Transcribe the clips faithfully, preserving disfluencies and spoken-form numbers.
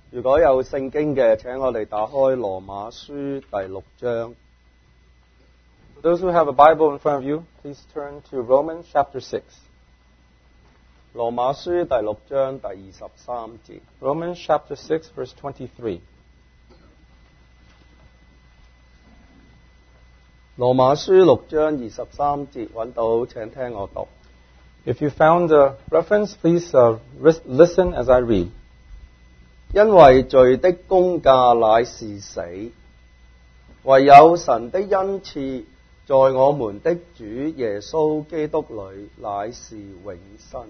如果有聖經嘅，請我哋打開羅馬書第六章。 Those who have a Bible in front of you, please turn to Romans chapter six. 羅馬書第六章第二十三節。 Romans chapter six, verse twenty-three. 羅馬書六章二十三節揾到，請聽我讀。 If you found the reference, please uh, ris- listen as I read. 因為罪的工價乃是死，唯有神的恩賜在我們的主耶穌基督裏乃是永生。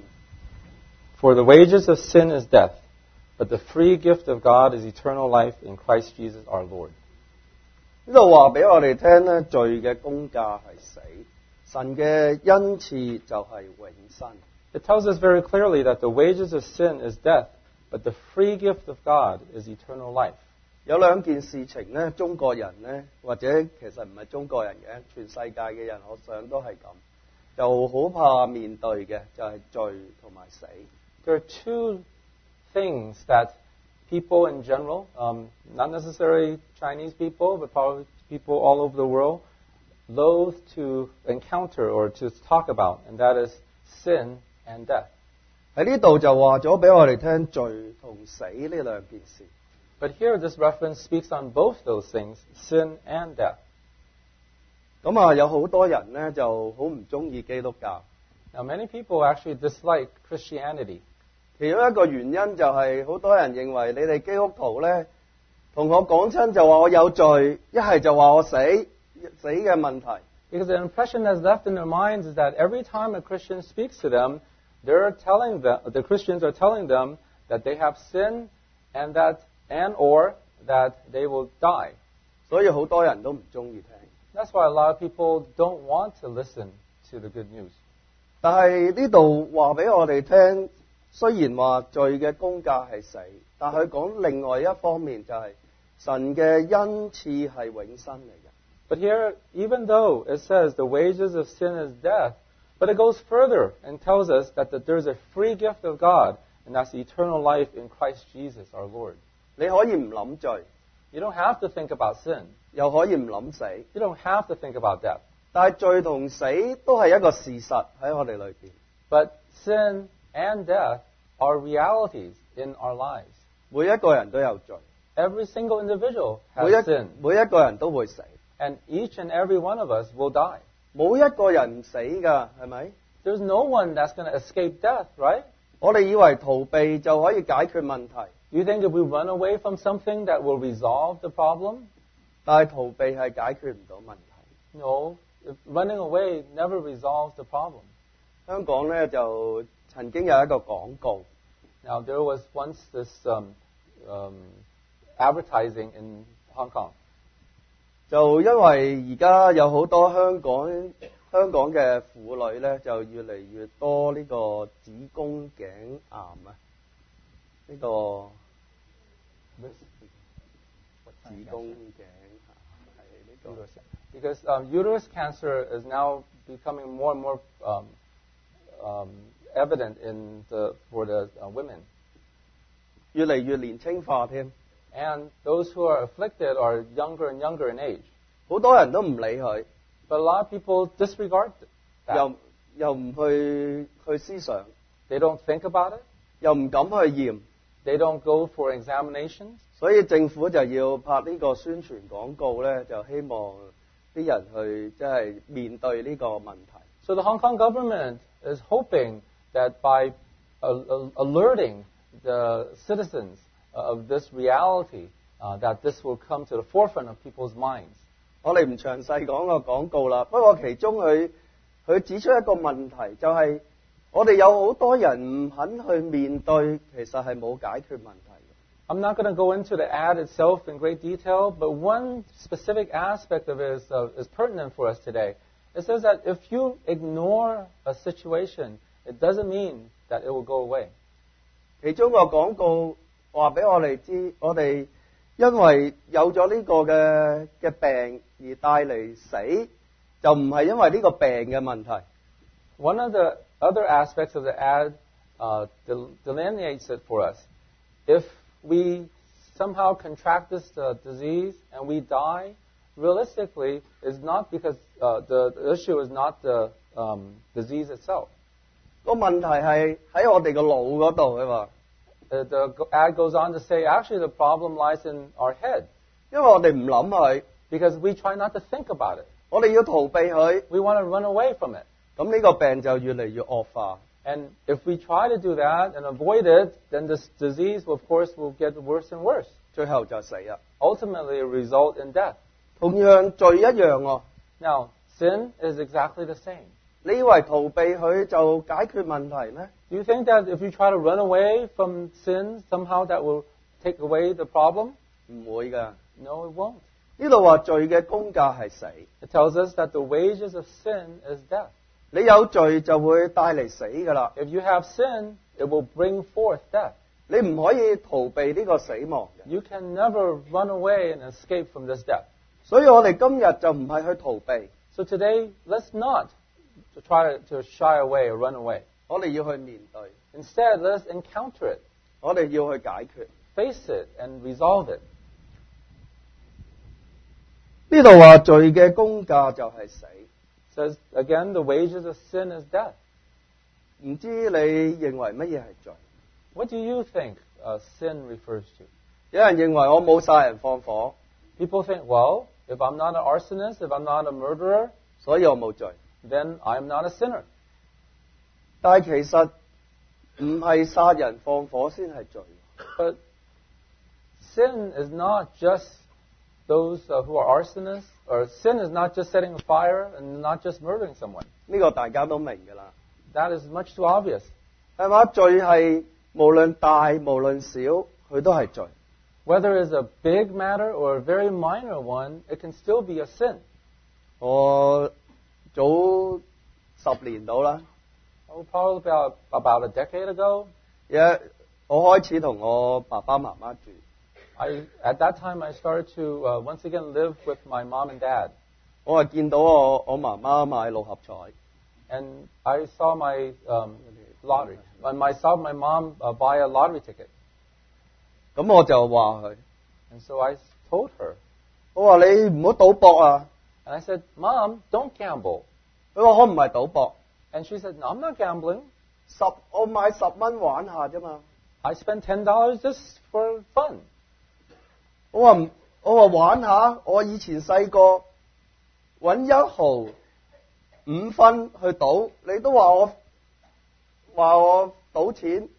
For the wages of sin is death, but the free gift of God is eternal life in Christ Jesus our Lord. 呢度話俾我哋聽咧，罪嘅工價係死，神嘅恩賜就係永生。 It tells us very clearly that the wages of sin is death, but the free gift of God is eternal life. 有兩件事情咧，中國人咧，或者其實唔係中國人嘅，全世界嘅人，我想都係咁，就好怕面對嘅就係罪同埋死。 There are two things that people in general, um, not necessarily Chinese people, but probably people all over the world, loathe to encounter or to talk about, and that is sin and death. 喺呢度就話咗俾我哋聽罪同死呢兩件事。 But here this reference speaks on both those things, sin and death. 咁啊，有好多人咧就好唔中意基督教。 Now many people actually dislike Christianity. 其中一個原因就係好多人認為你哋基督徒咧，同我講親就話我有罪，一係就話我死，死嘅問題。 Because the impression that's left in their minds is that every time a Christian speaks to them, they're telling them, the Christians are telling them that they have sin and that and or that they will die. 所以好多人都唔中意聽。 That's why a lot of people don't want to listen to the good news. 但係呢度話俾我哋聽，雖然話罪嘅工價係死，但佢講另外一方面就係神嘅恩賜係永生嚟嘅。 But here, even though it says the wages of sin is death, but it goes further and tells us that, that there's a free gift of God, and that's eternal life in Christ Jesus our Lord. 你可以唔諗罪， You don't have to think about sin. 又可以唔諗死， You don't have to think about death. 但係罪同死都係一個事實喺我哋裏邊。 But sin and death are realities in our lives. 每一個人都有罪， Every single individual 每 has 一 sin, 每一個人都會死， and each and every one of us will die. 冇一個人唔死㗎，係咪？ There's no one that's going to escape death, right? 我哋以為逃避就可以解決問題， You think if we run away from something that will resolve the problem? 但係逃避係解決唔到問題。 No. If running away never resolves the problem. 香港咧就曾經有一個廣告， Now, there was once this um, um, advertising in Hong Kong. 就因為而家有好多香港香港嘅婦女咧，就越嚟越多呢個子宮頸癌啊，呢、個子宮頸癌係呢個。 Because um, uterus cancer is now becoming more and more um, um, evident in the, for the uh, women. 越嚟越年輕化添， And those who are afflicted are younger and younger in age. 好多人都唔理佢， But a lot of people disregard that. 又又唔去去思想， They don't think about it. 又唔敢去驗， They don't go for examinations. 所以政府就要拍呢個宣傳廣告咧，就希望啲人去即係面對呢個問題。 So the Hong Kong government is hoping that by uh, uh, alerting the citizens of this reality, uh, that this will come to the forefront of people's minds. 我哋唔詳細講個廣告啦，不過其中佢佢指出一個問題，就係、是、我哋有好多人唔肯去面對，其實係冇解決問題嘅。 I'm not going to go into the ad itself in great detail, but one specific aspect of it is, uh, is pertinent for us today. It says that if you ignore a situation, it doesn't mean that it will go away. 其中個廣告話俾我哋知，我哋因為有咗呢個嘅嘅病而帶嚟死，就唔係因為呢個病嘅問題。 One of the other aspects of the ad uh, del- delineates it for us. If we somehow contract this uh, disease and we die, realistically, is not because uh, the, the issue is not the um, disease itself. 個問題係喺我哋個腦嗰度，佢話， Uh, the ad goes on to say, actually, the problem lies in our head 因為我哋唔諗佢， because we try not to think about it. 我哋要逃避佢， We want to run away from it. 咁呢個病就越嚟越惡化。 And if we try to do that and avoid it, then this disease, of course, will get worse and worse. 最後就死啦。 Ultimately, result in death. 同樣罪一樣喎， Now, sin is exactly the same. 你以為逃避佢就解決問題咩？ Do you think that if you try to run away from sin, somehow that will take away the problem? 唔會㗎。 No, it won't. 呢度話罪嘅工價係死， It tells us that the wages of sin is death. 你有罪就會帶嚟死㗎啦。 If you have sin, it will bring forth death. 你唔可以逃避呢個死亡嘅。 You can never run away and escape from this death. 所以我哋今日就唔係去逃避， So today, let's not try to shy away or run away. 我哋要去面對， Instead, let us encounter it, 我哋要去解決。 face it, and resolve it. 呢度話罪嘅工價就係死， It says, again, the wages of sin is death. 唔知你認為乜嘢係罪？ What do you think uh, sin refers to? 有人認為我冇殺人放火， People think, well, if I'm not an arsonist, if I'm not a murderer, 所以我冇罪。 then I'm not a sinner. 但係其實唔係殺人放火先係罪， But sin is not just those uh, who are arsonists, or sin is not just setting a fire and not just murdering someone. 呢個大家都明㗎啦， That is much too obvious. 係嘛？罪係無論大無論小，佢都係罪。 Whether it's a big matter or a very minor one, it can still be a sin. 我早十年到啦， Oh, probably about, about a decade ago, 一我開始同我爸爸媽媽住， I, at that time I started to uh, once again live with my mom and dad. 我係見到我我媽媽買六合彩， And I saw my um, lottery. I I saw my mom uh, buy a lottery ticket. 咁我就話佢， And so I told her, 我話你唔好賭博啊！ and I said, Mom, don't gamble. 佢話我唔係賭博， And she said, no, I'm not gambling. 十我買十蚊玩下啫嘛。 I spent ten dollars just for fun. 我話唔，我話玩下，我以前細個揾一毫五分去賭，你都話我話我賭錢。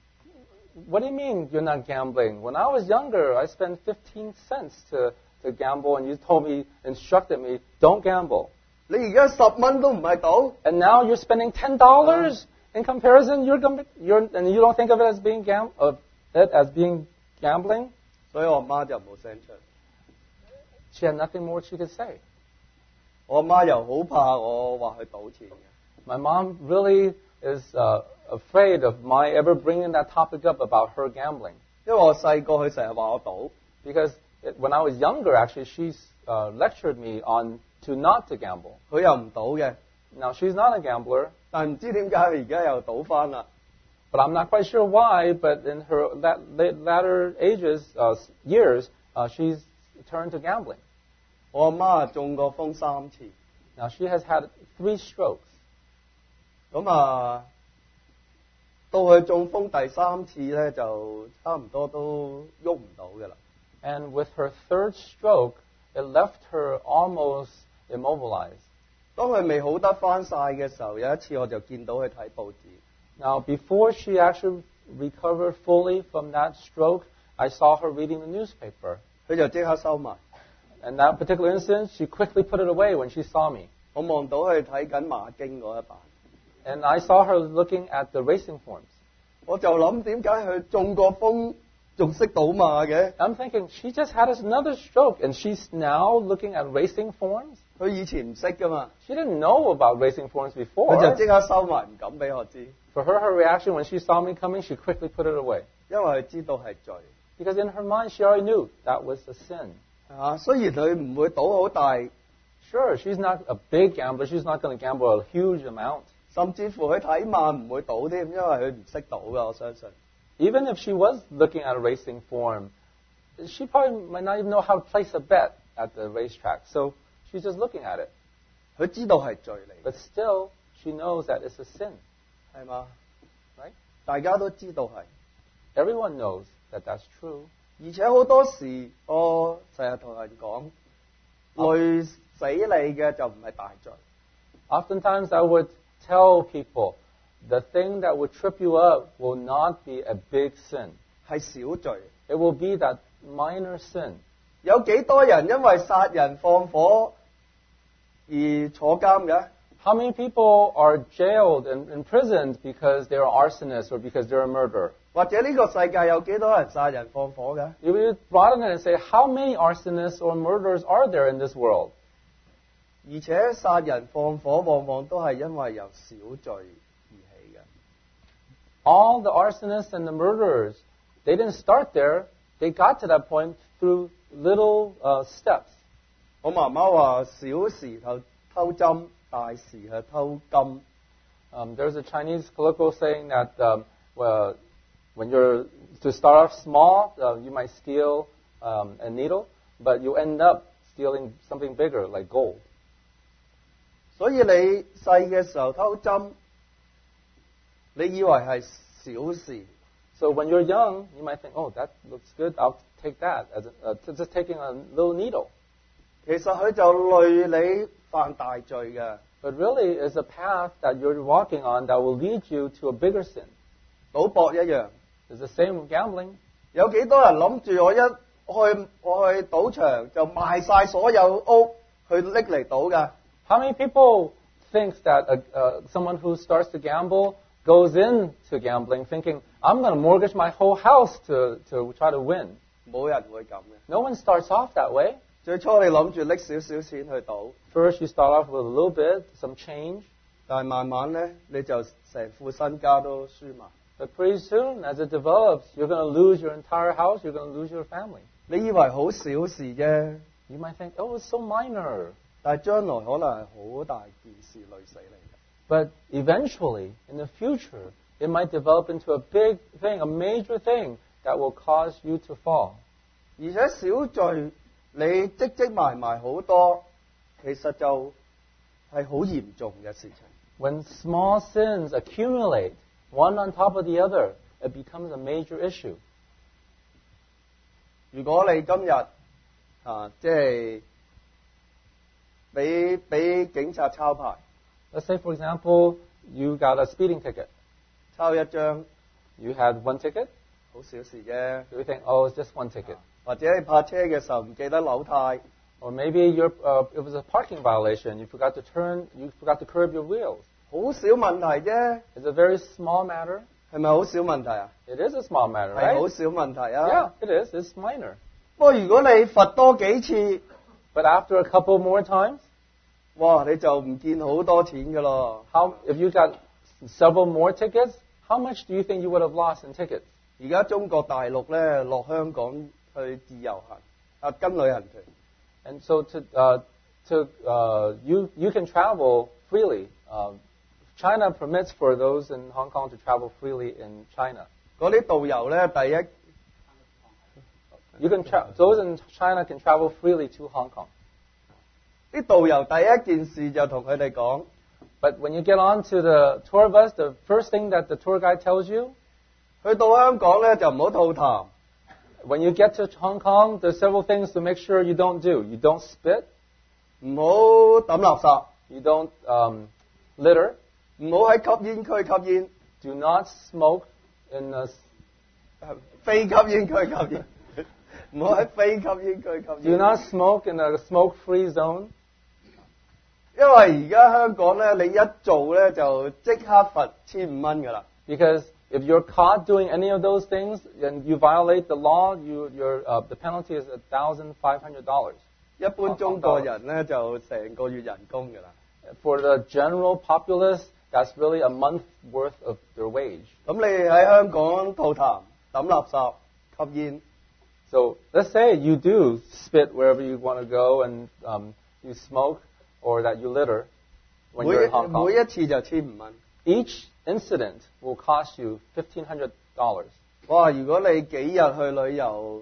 What do you mean you're not gambling? When I was younger, I spent fifteen cents to, to gamble, and you told me, instructed me, don't gamble. 你而家十蚊都唔係賭， And now you're spending ten dollars in comparison. You're, gam- you're and you don't think of it as being gam- of it as being gambling. 所以我媽就冇聲出。 She had nothing more she could say. 我媽又好怕我話佢賭錢嘅。 My mom really is uh, afraid of my ever bringing that topic up about her gambling, 因為我細個佢成日話我賭， because it, when I was younger, actually, she uh, lectured me on to not to gamble. 佢又唔賭嘅， Now she's not a gambler, 但唔知點解佢而家又賭翻啦。 but I'm not quite sure why. But in her la- la- latter ages, uh, years, uh, she's turned to gambling. 我阿媽啊中過風三次， Now she has had three strokes. 咁啊到佢中風第三次咧，就差唔多都喐唔到嘅啦。 And with her third stroke, it left her almost immobilized. 當佢未好得翻晒嘅時候，有一次我就見到佢睇報紙， Now, before she actually recovered fully from that stroke, I saw her reading the newspaper. 佢就即刻收埋。 And that particular instance, she quickly put it away when she saw me. 我望到佢睇緊馬經嗰一版， And I saw her looking at the racing forms. 我就諗點解佢中過風仲識賭馬嘅？ I'm thinking, she just had another stroke, and she's now looking at racing forms? 佢以前唔識噶嘛， She didn't know about racing forms 佢 before. 就即刻收埋，唔敢俾我知， For her, her reaction when she saw me coming, she quickly put it away. 因為佢知道係罪。 Because in her mind, she already knew that was a sin. 啊，雖然佢唔會賭好大， Sure, she's not a big gambler. She's not going to gamble a huge amount. 甚至乎佢睇馬唔會賭添，因為佢唔識賭噶，我相信。 Even if she was looking at a racing form, she probably might not even know how to place a bet at the racetrack. So she's just looking at it. 佢知道係罪嚟， But still, she knows that it's a sin, 係嘛？ right? 大家都知道係， Everyone knows that that's true. 而且好多時我成日同人講，累死你嘅就唔係大罪， Oftentimes, I would tell people the thing that would trip you up will not be a big sin. 係小罪。 It will be that minor sin. 有幾多人因為殺人放火而坐監嘅？ How many people are jailed and imprisoned because they're arsonists or because they're a murderer? 或者呢個世界有幾多人殺人放火嘅？ You would broaden it and say, how many arsonists or murderers are there in this world? 而且殺人放火往往都係因為由小罪而起嘅。 All the arsonists and the murderers, they didn't start there. They got to that point through little uh, steps. 我媽媽話：小時候偷針，大時係偷金。 Um, there's a Chinese colloquial saying that um, well, when you're to start off small, uh, you might steal um, a needle, but you end up stealing something bigger like gold. 所以你細嘅時候偷針，你以為係小事， So when you're young, you might think, "Oh, that looks good. I'll take that as a, uh, t- just taking a little needle." 其實佢就累你犯大罪嘅。 But really, it's a path that you're walking on that will lead you to a bigger sin. 賭博一樣， It's the same with gambling. 有幾多人諗住我一去我去賭場就賣晒所有屋去拎嚟賭㗎？ How many people think that uh, uh, someone who starts to gamble goes into gambling thinking, I'm going to mortgage my whole house to, to try to win? 冇人會咁嘅。 No one starts off that way. 最初你諗住拎少少錢去賭， First, you start off with a little bit, some change. 但係慢慢咧你就成副身家都輸埋。 But pretty soon, as it develops, you're going to lose your entire house, you're going to lose your family. 你以為好小事啫， You might think, oh, it's so minor. 但係將來可能係好大件事累死你嘅。 But eventually, in the future, it might develop into a big thing, a major thing that will cause you to fall. 而且小罪你積積埋埋好多，其實就係好嚴重嘅事情。 When small sins accumulate, one on top of the other, it becomes a major issue. 如果你今日啊，即係俾俾警察抄牌， Let's say, for example, you got a speeding ticket. 抄一張 You had one ticket. 好小事啫， You think, oh, it's just one ticket. 或者你泊車嘅時候唔記得扭軚， Or maybe you're, uh, it was a parking violation. You forgot to turn, you forgot to curb your wheels. 好少問題啫， It's a very small matter. 係咪好少問題啊？ It is a small matter, 係好 right? 少問題啊！ Yeah, it is. It's minor. 不過如果你罰多幾次， But after a couple more times, 哇，你就唔見好多錢噶咯。 how, if you got several more tickets, how much do you think you would have lost in tickets? 而家中國大陸咧落香港去自由行，啊跟旅行團， And so to, uh, to, uh, you, you can travel freely. Uh, China permits for those in Hong Kong to travel freely in China. 嗰啲導遊咧第一 You can tra- those in China can travel freely to Hong Kong. 啲導遊第一件事就同佢哋講， But when you get onto the tour bus, the first thing that the tour guide tells you, 去到香港咧就唔好吐痰， when you get to Hong Kong, there's several things to make sure you don't do. You don't spit, 唔好抌垃圾， you don't um, litter, 唔好喺吸煙區吸煙， do not smoke in the, 非吸煙區吸煙，唔好喺非吸煙區吸 do 煙。 not smoke in a smoke-free zone. 因為而家香港咧，你一做咧就即刻罰千五蚊噶啦。 Because if you're caught doing any of those things and you violate the law, you, your, uh, the penalty is one thousand five hundred dollars. 一般中國人咧就成個月人工噶啦。 For the general populace, that's really a month worth of their wage. 咁你喺香港吐痰、抌垃圾、吸煙， So let's say you do spit wherever you want to go and um, you smoke or that you litter when 每 you're in Hong 每 Kong. 一次就千五蚊。 Each incident will cost you fifteen hundred dollars. 哇！如果你幾日去旅遊，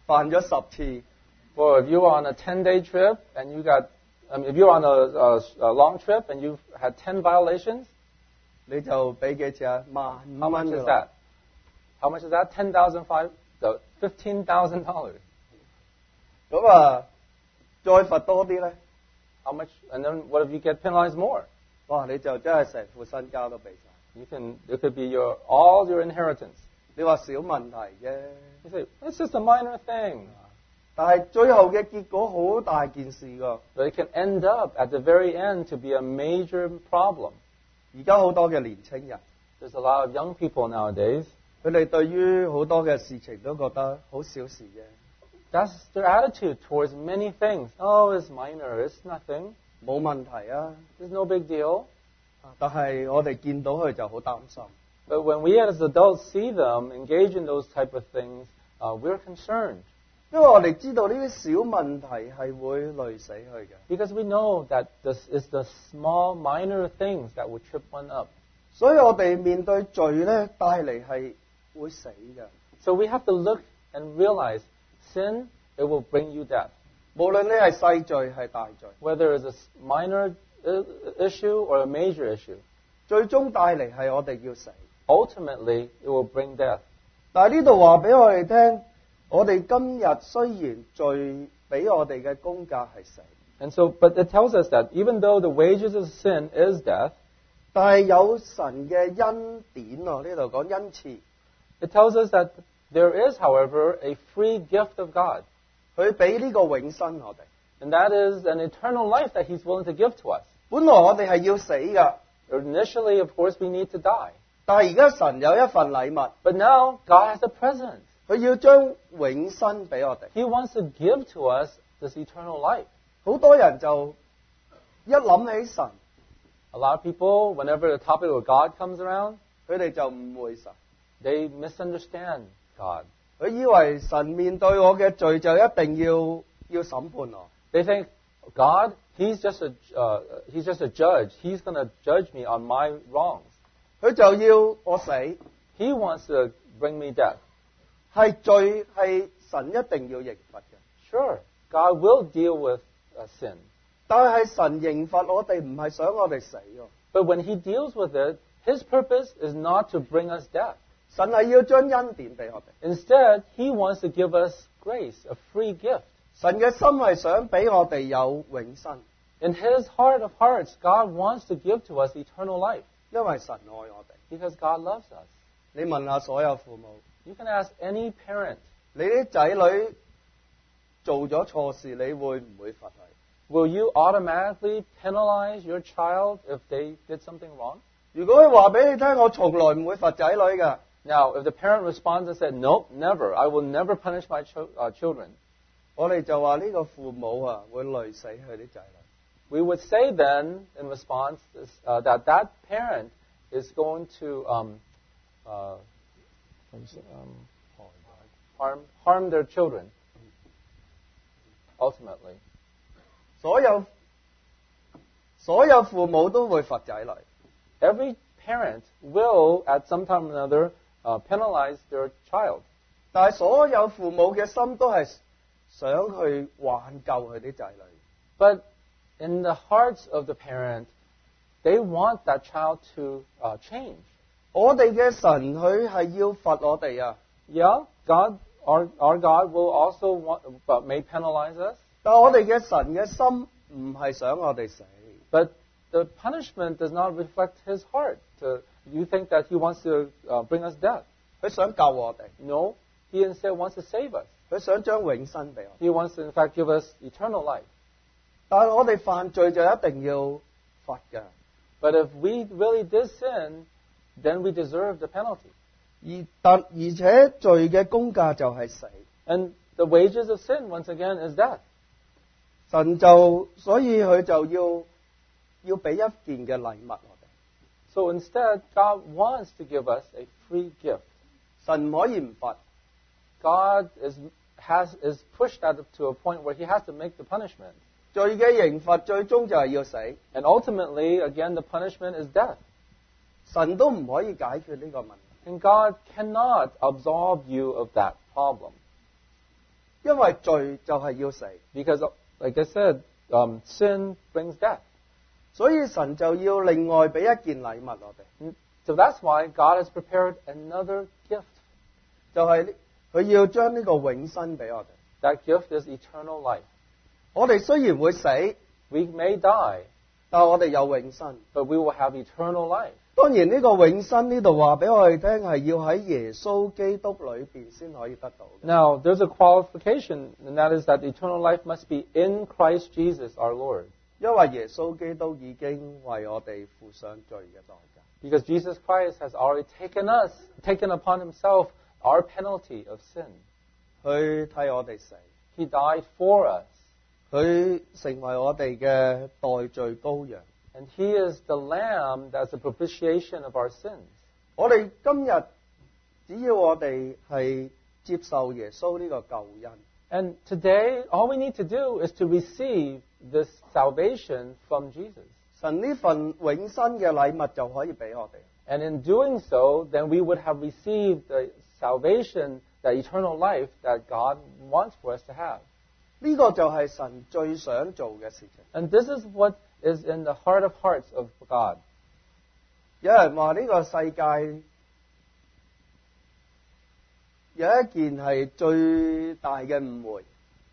犯咗十次， Or if you were on a ten-day trip and you got, I mean, if you're on a, a, a long trip and you had ten violations, 你就俾幾錢啊？萬 how 五 much 蚊 is 㗎 that? 啦。 How much is that? Ten thousand five, uh, fifteen thousand dollars. 咁啊，再罰多啲咧， How much? And then what if you get penalized more? 哇！你就真係成副身家都俾晒。 You can, it could be your all your inheritance. 你話小問題啫， You say it's just a minor thing, 但係最後嘅結果好大件事㗎。 but it can end up at the very end to be a major problem. 而家好多嘅年青人， There's a lot of young people nowadays. 佢哋對於好多嘅事情都覺得好小事啫， That's their attitude towards many things. Oh, it's minor. It's nothing. 冇問題啊。 It's no big deal. 但係我哋見到佢就好擔心， But when we as adults see them engage in those type of things, uh, we're concerned 因為我哋知道呢啲小問題係會累死佢嘅。 because we know that this is the small, minor things that will trip one up. 所以我哋面對罪咧，帶嚟係會死嘅。 So we have to look and realize sin, it will bring you death. 無論你係細罪係大罪， Whether it's a s- minor uh, issue or a major issue, 最終帶嚟係我哋要死。 ultimately it will bring death. 但係呢度話俾我哋聽，我哋今日雖然罪俾我哋嘅工價係死， And so, but it tells us that even though the wages of sin is death, 但係有神嘅恩典喎，呢度講恩賜， it tells us that there is, however, a free gift of God. 佢俾呢個永生我哋。 And that is an eternal life that He's willing to give to us. 本來我哋係要死㗎， Initially, of course, we need to die. 但係而家神有一份禮物， But now, God has a present. 佢要將永生俾我哋。 He wants to give to us this eternal life. 好多人就一諗起神， A lot of people, whenever the topic of God comes around, 佢哋就誤會神， they misunderstand God. 佢以為神面對我嘅罪就一定要要審判我。 They think, God, He's just a, uh, he's just a judge. He's going to judge me on my wrongs. 佢就要我死， He wants to bring me death. 係罪係神一定要刑罰嘅。 Sure, God will deal with uh, sin. 但係神刑罰我哋唔係想我哋死喎， But when He deals with it, His purpose is not to bring us death. 神係要將恩典俾我哋。 Instead, He wants to give us grace, a free gift. 神嘅心係想俾我哋有永生， In His heart of hearts, God wants to give to us eternal life 因為神愛我哋。 because God loves us. 你問下所有父母， You can ask any parent, 你啲仔女做咗錯事，你會唔會罰佢？ will you automatically penalize your child if they did something wrong? 如果佢話俾你聽，我從來唔會罰仔女㗎， Now, if the parent responds and said, nope, never, I will never punish my cho- uh, children, 我哋就話呢個父母啊會累死佢啲仔女。 we would say then, in response, is, uh, that that parent is going to um, uh, um, harm, harm their children, ultimately. 所有所有父母都會罰仔女， Every parent will, at some time or another, uh, penalize their child. 但係所有父母嘅心都係想去挽救佢啲仔女。 But in the hearts of the parent, they want that child to uh, change. 我哋嘅神佢係要罰我哋啊， Yeah, God, our, our God will also want, but may penalize us. 但係我哋嘅神嘅心唔係想我哋死， But the punishment does not reflect His heart. To, you think that He wants to uh, bring us death. 佢想救我哋， No, He instead wants to save us. 佢想將永生俾我哋。 He wants to, in fact, give us eternal life. 但係我哋犯罪就一定要罰㗎， But if we really did sin, then we deserve the penalty. 而但而且罪嘅工價就係死。 And the wages of sin, once again, is death. 神就所以佢就要要俾一件嘅禮物我哋。 So instead, God wants to give us a free gift. 神唔可以唔罰， God is, has, is pushed at, to a point where He has to make the punishment. 罪嘅刑罰最終就係要死， And ultimately, again, the punishment is death. 神都唔可以解決呢個問題。 And God cannot absolve you of that problem. 因為罪就係要死， Because, like I said, um, sin brings death. 所以神就要另外俾一件禮物我哋， And so that's why God has prepared another gift. 就係佢要將呢個永生俾我哋。 That gift is eternal life. 我哋雖然會死， We may die, 但係我哋有永生。 but we will have eternal life. 當然呢個永生呢度話俾我哋聽係要喺耶穌基督裏邊先可以得到嘅。 Now, there's a qualification, and that is that eternal life must be in Christ Jesus our Lord. 因為耶穌基督已經為我哋付上罪嘅代價， Because Jesus Christ has already taken us, taken upon himself our penalty of sin. 佢替我哋死， He died for us, 佢成為我哋嘅代罪羔羊。 and he is the lamb that's the propitiation of our sins. 我哋今日只要我哋係接受耶穌呢個救恩， And today, all we need to do is to receive this salvation from Jesus. 神呢份永生嘅禮物就可以俾我哋。 And in doing so, then we would have received the salvation, the eternal life that God wants for us to have. 呢個就係神最想做嘅事情。 And this is what is in the heart of hearts of God. 有人話呢個世界有一件係最大嘅誤會，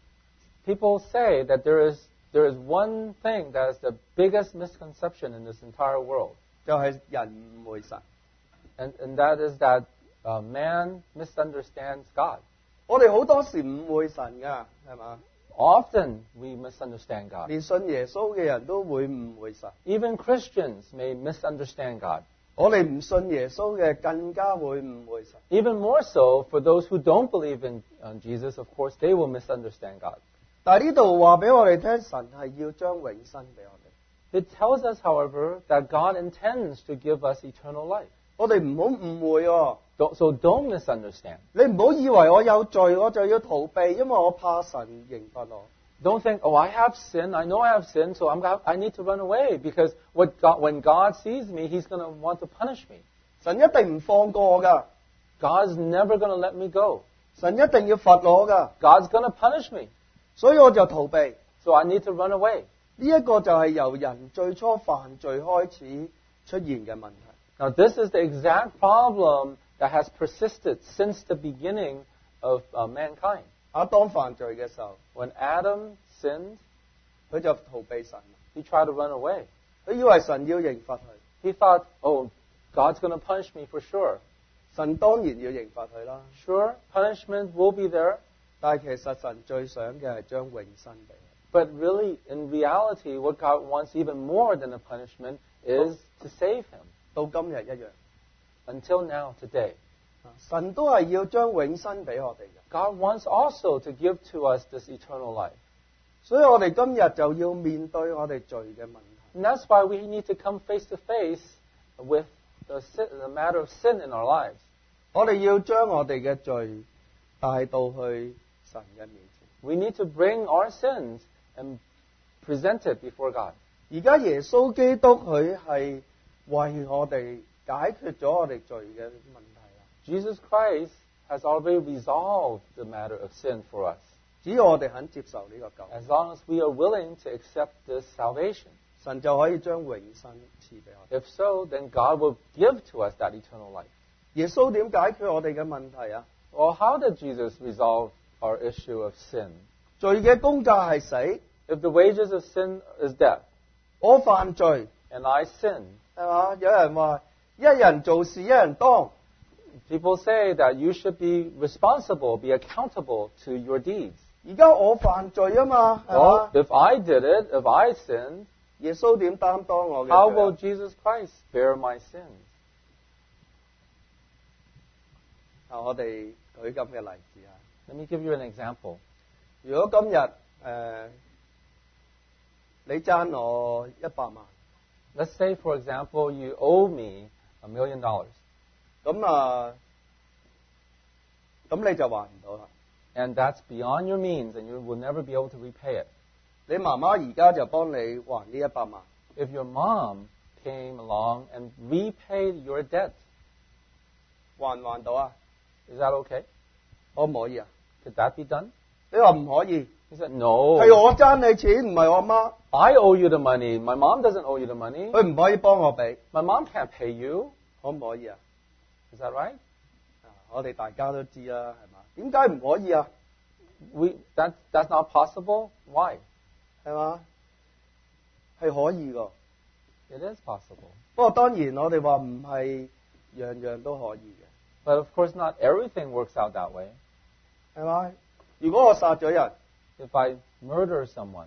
People say that there is, there is one thing that is the biggest misconception in this entire world. 就係人誤會神。 And, and that is that uh, man misunderstands God. 我哋好多時誤會神㗎，係嘛？ Often we misunderstand God. 連信耶穌嘅人都會誤會神。 Even Christians may misunderstand God. 我哋唔信耶穌嘅更加會誤會神。 Even more so, for those who don't believe in uh, Jesus, of course, they will misunderstand God. 但係呢度話俾我哋聽，神係要將永生俾我哋。 It tells us, however, that God intends to give us eternal life. 我哋唔好誤會喎。 Don't, so don't misunderstand. 你唔好以為我有罪，我就要逃避，因為我怕神刑罰我。 Don't think, oh, I have sin. I know I have sin, so I'm, I need to run away because what God, when God sees me, He's going to want to punish me. 神一定唔放過我㗎， God's never going to let me go. 神一定要罰我㗎， God's going to punish me, 所以我就逃避。 so I need to run away. 呢一個就係由人最初犯罪開始出現嘅問題。 Now, this is the exact problem that has persisted since the beginning of uh, mankind. 亞當犯罪嘅時候， When Adam sinned, 佢就逃避神， he tried to run away. 佢以為神要刑罰佢， He thought, oh, God's going to punish me for sure. 神當然要刑罰佢啦。 Sure, punishment will be there. 但係其實神最想嘅係將永生俾佢。 But really, in reality, what God wants even more than a punishment is to save him. 到今日一樣， Until now, today. 神都係要將永生俾我哋嘅。 God wants also to give to us this eternal life. 所以我哋今日就要面對我哋罪嘅問題。 And that's why we need to come face to face with the, sin, the matter of sin in our lives. 我哋要將我哋嘅罪帶到去神嘅面前。 We need to bring our sins and present it before God. 而家耶穌基督佢係為我哋解決咗我哋罪嘅問題啦。 Jesus Christ has already resolved the matter of sin for us. 只要我哋肯接受呢個救恩， As long as we are willing to accept this salvation. 神就可以將永生賜俾我哋。 If so, then God will give to us that eternal life. 耶穌點解決我哋嘅問題啊？ Well, how did Jesus resolve our issue of sin? 罪嘅工價係死， If the wages of sin is death, 我犯罪 and I sin, 係嘛？有人話一人做事一人當， people say that you should be responsible, be accountable to your deeds. 而家我犯罪啊嘛，係 Well, 嘛？ if I did it, if I sinned, 耶穌點擔當我嘅 how 罪 will 啊？ Jesus Christ bear my sins? 啊，我哋舉咁嘅例子啊。 Let me give you an example. 如果今日誒、呃、你爭我一百萬， Let's say, for example, you owe me a million dollars, 咁啊，咁你就還唔到啦。 and that's beyond your means, and you will never be able to repay it. 你媽媽而家就幫你還呢一百萬， If your mom came along and repaid your debt, 還唔還到啊？ is that okay? 可唔可以啊？ Could that be done? 你話唔可以， He said, no, 係我爭你錢，唔係我媽， I owe you the money. My mom doesn't owe you the money. 佢唔可以幫我俾， My mom can't pay you. 可唔可以啊？ Is that right? 啊我哋大家都知啦，係嘛？點解唔可以啊？ We, that, that's not possible. Why? 係嘛？係可以噶， It is possible. 不過當然我哋話唔係樣樣都可以嘅， But of course, not everything works out that way. 係嘛？如果我殺咗人， If I murder someone,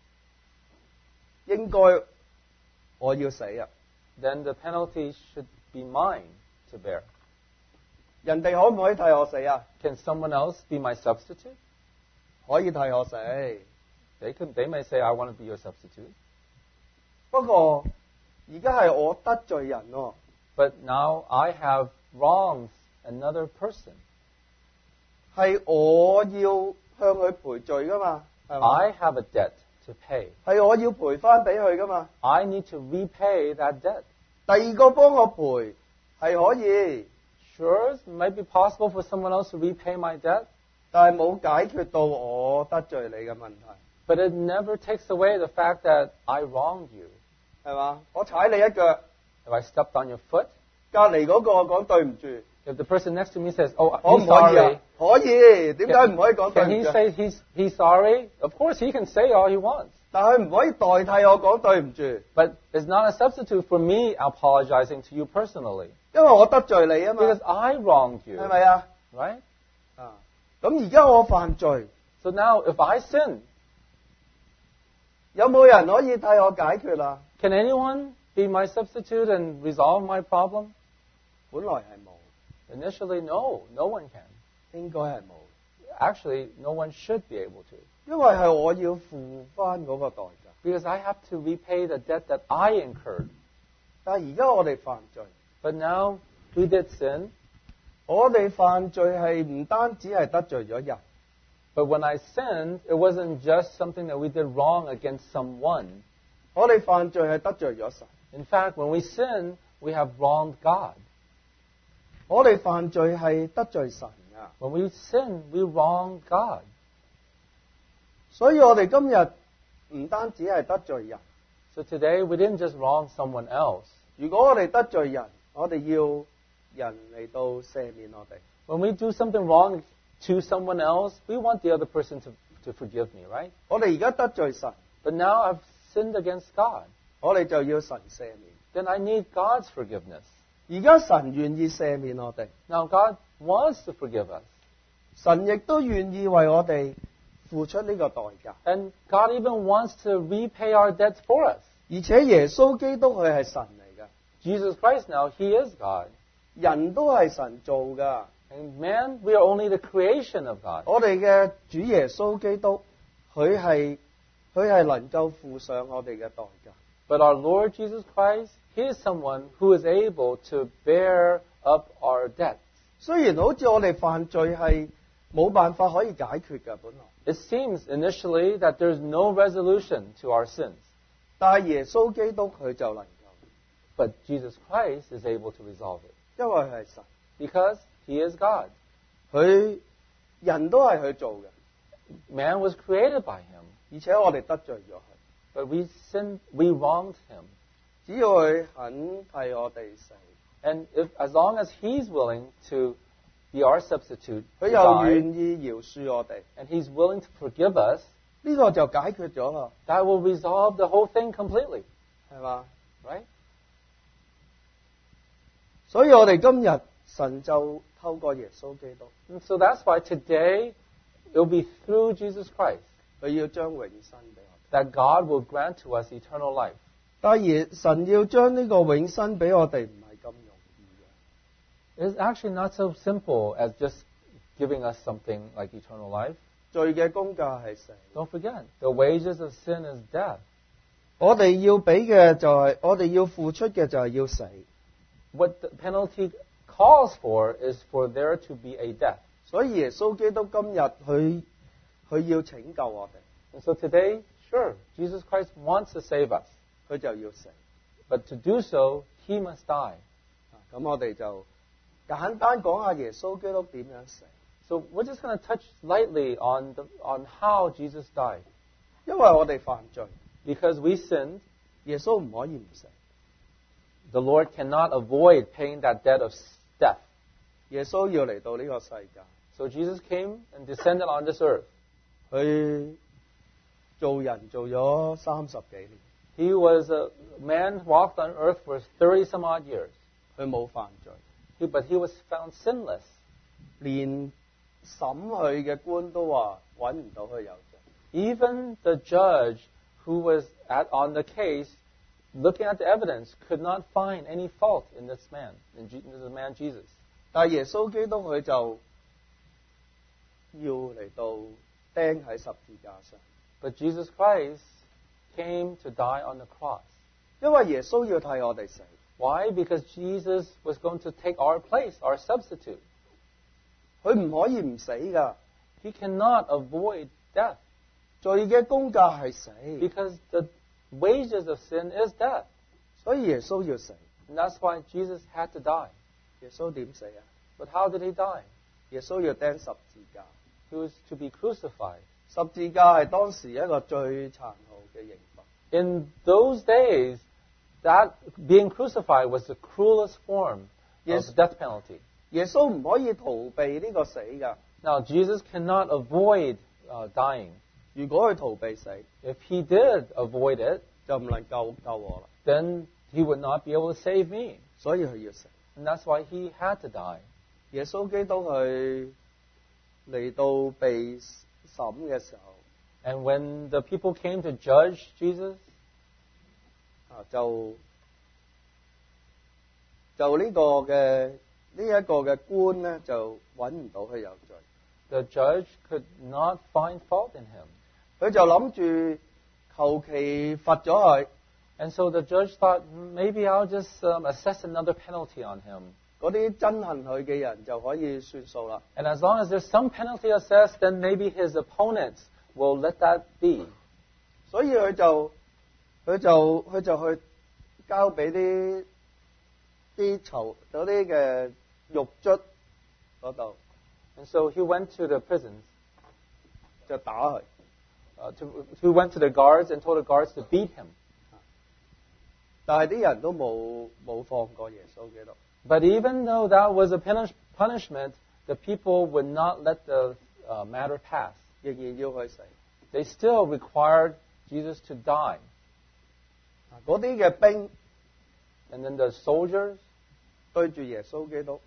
應該我要死啊！ then the penalty should be mine to bear. 人哋可唔可以替我死啊？ Can someone else be my substitute? 可以替我死， They could, they may say, I want to be your substitute. 不過而家係我得罪人喎， But now I have wronged another person. 係我要向佢賠罪噶嘛，係嘛？ I have a debt to pay. 係我要賠翻俾佢噶嘛。 I need to repay that debt. 第二個幫我賠係可以， Sure, it might be possible for someone else to repay my debt, 但係冇解決到我得罪你嘅問題， but it never takes away the fact that I wronged you. 係嘛？我踩你一腳， If I stepped on your foot, 隔離嗰個講對唔住， if the person next to me says, oh, 可唔 he's 可以啊 sorry,？ 可以，點解唔可以講對 can 唔 he 住？ say he's, he's sorry? Of course, he can say all he wants. 但係佢唔可以代替我講對唔住， But it's not a substitute for me apologizing to you personally. 因為我得罪你啊嘛， Because I wronged you. 係咪啊？ Right? 啊，咁而家我犯罪， So now, if I sin, 有冇人可以替我解決啊？ can anyone be my substitute and resolve my problem? 本來係冇， Initially, no. No one can. 應該係冇， Actually, no one should be able to. 因為係我要付翻嗰個代價。 Because I have to repay the debt that I incurred. 但係而家我哋犯罪， But now, we did sin. 我哋犯罪係唔單止係得罪咗人， But when I sinned, it wasn't just something that we did wrong against someone. 我哋犯罪係得罪咗神， In fact, when we sin, we have wronged God. 我哋犯罪係得罪神噶。 When we sin, we wrong God. 所以我哋今日唔單止係得罪人， So today, we didn't just wrong someone else. 如果我哋得罪人，我哋要人嚟到赦免我哋。 When we do something wrong to someone else, we want the other person to, to forgive me, right? 我哋而家得罪神， But now I've sinned against God. 我哋就要神赦免。 Then I need God's forgiveness. 而家神願意赦免我哋， Now God wants to forgive us. 神亦都願意為我哋付出呢個代價。 And God even wants to repay our debts for us. 而且耶穌基督佢係神嚟噶， Jesus Christ now, He is God. 人都係神做噶。 And man, we are only the creation of God. 我哋嘅主耶穌基督，佢係佢係能夠付上我哋嘅代價。 But our Lord Jesus Christ, He is someone who is able to bear up our debts. 雖然好似我哋犯罪係冇辦法可以解決嘅本來， It seems initially that there's no resolution to our sins. 但係耶穌基督佢就能夠， But Jesus Christ is able to resolve it. 因為佢係神， Because He is God. 佢人都係佢做嘅， Man was created by Him. 而且我哋得罪咗佢。 But we sinned, we wronged Him. 只要佢肯替我哋死， And if, as long as He's willing to be our substitute, 佢 to 又 die, 願意饒恕我哋， and He's willing to forgive us, 呢、個就解決咗啦， that will resolve the whole thing completely. 係嘛？ Right? 所以我哋今日神就透過耶穌基督， And so that's why today, it will be through Jesus Christ 佢要將永生俾我哋。 that God will grant to us eternal life. 但係神要將呢個永生俾我哋唔係咁容易嘅。 It's actually not so simple as just giving us something like eternal life. 罪嘅工價係死， Don't forget, the wages of sin is death. 我哋要俾嘅就係、我哋要付出嘅就係要死。 What the penalty calls for is for there to be a death. 所以耶穌基督今日佢佢要拯救我哋， And so today, sure, Jesus Christ wants to save us. 佢就要死。 But to do so, He must die. 咁我哋就簡單講下耶穌基督點樣死。 So we're just going to touch lightly on the, on how Jesus died. 因為我哋犯罪， Because we sinned, 耶穌唔可以唔死。 the Lord cannot avoid paying that debt of death. 耶穌要嚟到呢個世界， So Jesus came and descended on this earth. 佢做人做咗三十幾年， He was a man who walked on earth for thirty some odd years. 佢冇犯罪， He, but he was found sinless. 連審佢嘅官都話揾唔到佢有罪。 Even the judge who was at, on the case, looking at the evidence, could not find any fault in this man, in, Je- in the man Jesus. 但係耶穌基督佢就要嚟到釘喺十字架上， But Jesus Christ came to die on the cross. 因為耶穌要替我哋死。 Why? Because Jesus was going to take our place, our substitute. 佢唔可以唔死㗎， He cannot avoid death 罪嘅工價係死， because the wages of sin is death. 所以耶穌要死。 And that's why Jesus had to die. 耶穌點死啊？ But how did he die? 耶穌要釘十字架， He was to be crucified. 十字架係當時一個最殘酷嘅刑罰。 In those days, that being crucified was the cruelest form Yes. of death penalty. 耶穌唔可以逃避呢個死㗎。 Now, Jesus cannot avoid uh, dying. 如果佢逃避死， If he did avoid it, 就唔能救救我啦。 then he would not be able to save me. 所以佢要死。 And that's why he had to die. 耶穌基督佢嚟到被審嘅時候， And when the people came to judge Jesus, 啊就就呢個嘅呢一個嘅官咧，就揾唔到佢有罪。 the judge could not find fault in him. 佢就諗住求其罰咗佢， And so the judge thought, maybe I'll just um, assess another penalty on him. 嗰啲憎恨佢嘅人就可以算數啦。 And as long as there's some penalty assessed, then maybe his opponents will let that be. 所以佢就佢就佢就去交俾啲啲囚嗰啲嘅獄卒嗰度， And so he went to the prisons, 就打佢。 uh, to, he went to the guards and told the guards to beat him. 但係啲人都冇冇放過耶穌基督。 But even though that was a punish, punishment, the people would not let the uh, matter pass. 仍然要佢死。 They still required Jesus to die. 嗰啲嘅兵 And then the soldiers 對住耶穌基督，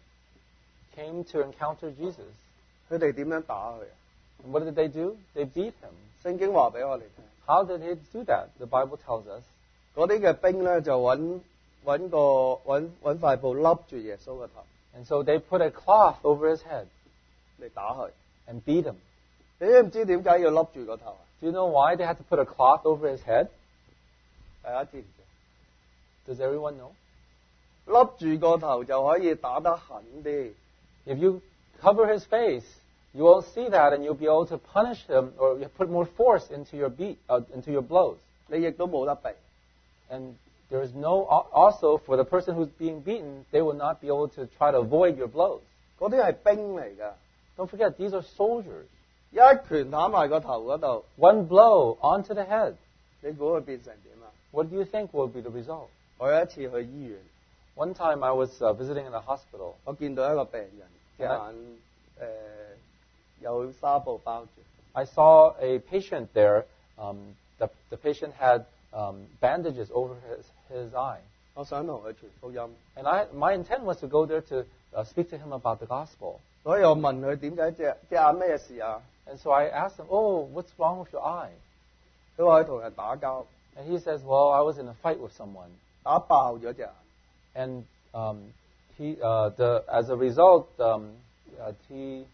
came to encounter Jesus. 佢哋點樣打佢啊？ And what did they do? They beat him. 聖經話俾我哋聽， How did he do that? The Bible tells us. 嗰啲嘅兵咧就揾揾個揾揾塊布笠住耶穌嘅頭 And so they put a cloth over his head 嚟打佢。 and beat him. 你知唔知點解要笠住個頭啊？ Do you know why they had to put a cloth over his head? 大家知唔知？ Does everyone know? 笠住個頭就可以打得狠啲。 If you cover his face, you will see that and you'll be able to punish him or you put more force into your beat, uh, into your blows. 你亦都冇得避。 And there is no, also for the person who's being beaten, they will not be able to try to avoid your blows. 嗰啲係兵嚟㗎， Don't forget, these are soldiers. 一拳打埋個頭嗰度， One blow onto the head. 你估佢變成點啊？ What do you think will be the result? 我有一次去醫院， One time I was uh, visiting in a hospital. 我見到一個病人隻 Yeah. 眼誒有紗布包住， I saw a patient there. Um, the, the patient had um, bandages over his, his eye. 我想同佢傳福音， And I, my intent was to go there to uh, speak to him about the gospel. 所以我問佢點解隻隻眼咩事啊？ And so I asked him, oh, what's wrong with your eye? 佢話佢同人打交， And he says, well, I was in a fight with someone. 打爆咗隻眼。 And um, he, uh, the, as a result, um, uh, he,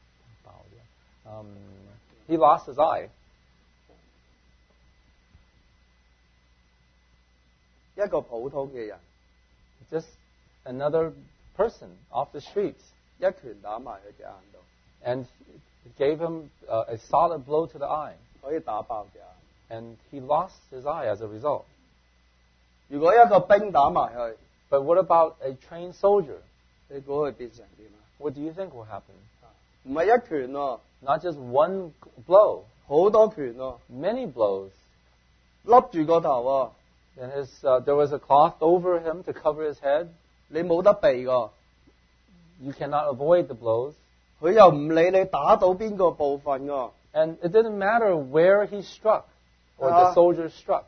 um, he lost his eye. 一個普通嘅人 Just another person off the streets. 一拳打埋佢隻眼度， And gave him uh, a solid blow to the eye. 可以打爆隻眼。 And he lost his eye as a result. 如果一個兵打埋去， But what about a trained soldier? 你估佢變成點啊？ What do you think will happen? 唔係一拳喎， Not just one blow, 好多拳喎， many blows. 笠住個頭喎， And his, uh, there was a cloth over him to cover his head. 你冇得避㗎。 You cannot avoid the blows. 佢又唔理你打到邊個部分㗎。 And it didn't matter where he struck or Ah. the soldier struck.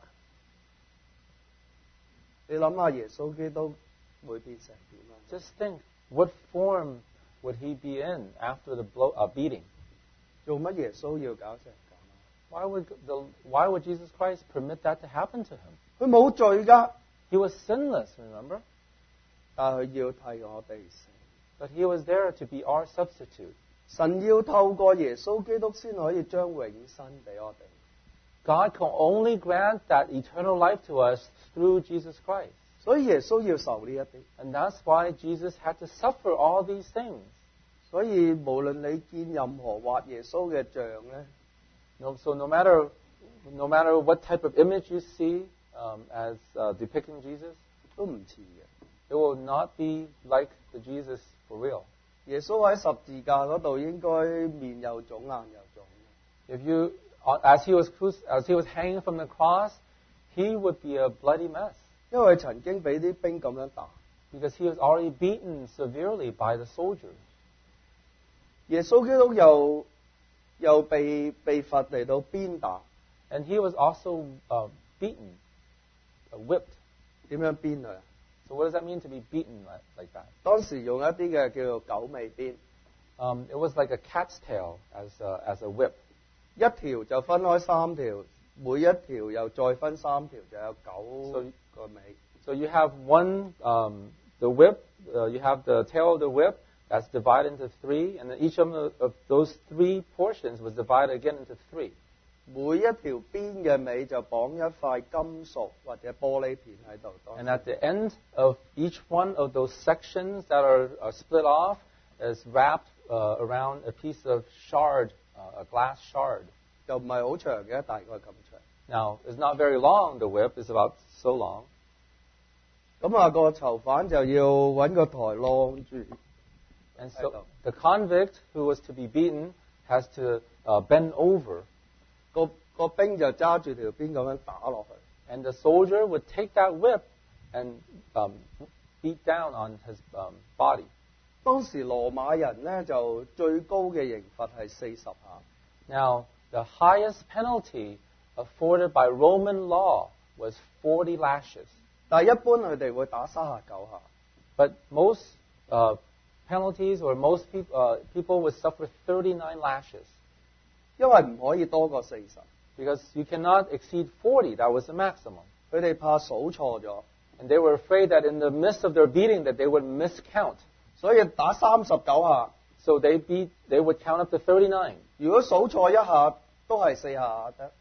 你諗下耶穌基督會變成點啊？ Just think, what form would he be in after the blow, uh, beating? 做乜耶穌要搞成咁啊？ Why would, the, why would Jesus Christ permit that to happen to him? 佢冇罪㗎， He was sinless, remember? 但係佢要替我哋死。 But he was there to be our substitute. 神要透過耶穌基督先可以將永生俾我哋。 God can only grant that eternal life to us through Jesus Christ. 所以耶穌要受呢一啲。 And that's why Jesus had to suffer all these things. 所以無論你見任何畫耶穌嘅像咧， No, so no matter, no matter what type of image you see um, as uh, depicting Jesus, 都唔似嘅。 it will not be like the Jesus for real. 耶穌喺十字架嗰度應該面又腫眼又腫。 If you, as he was cruci- as he was hanging from the cross, he would be a bloody mess 因為佢曾經俾啲兵咁樣打。 because he was already beaten severely by the soldiers. 耶穌基督又又被被罰嚟到鞭打， And he was also uh, beaten, uh, whipped. 點樣鞭佢啊？ So what does that mean to be beaten like, like that? 當時用一啲嘅叫做狗尾鞭， Um, it was like a cat's tail as a, as a whip. 一條就分開三條，每一條又再分三條，就有九 So, 個尾。 so you have one, um, the whip, uh, you have the tail of the whip that's divided into three, and then each of, the, of those three portions was divided again into three. 每一條邊嘅尾就綁一塊金屬或者玻璃片喺度。當 And at the end of each one of those sections that are, are split off is wrapped uh, around a piece of shard, uh, a glass shard. 就唔係好長嘅，大概咁長。 Now, it's not very long, the whip, it's about so long. 咁啊，個囚犯就要揾個台晾住。 And so the convict who was to be beaten has to uh, bend over. 個個兵就揸住條鞭咁樣打落去。 And the soldier would take that whip and um, beat down on his um, body. 當時羅馬人呢，就最高嘅刑罰係四十下。 Now, the highest penalty afforded by Roman law was forty lashes. 但係一般佢哋會打三十九下。 But most uh, penalties or most peop- uh, people would suffer thirty-nine lashes 因為唔可以多過四十， because you cannot exceed forty. That was the maximum. 佢哋怕數錯咗， And they were afraid that in the midst of their beating that they would miscount. 所以打三十九下。 So they beat, they would count up to thirty-nine. 如果數錯一下，都係四下得，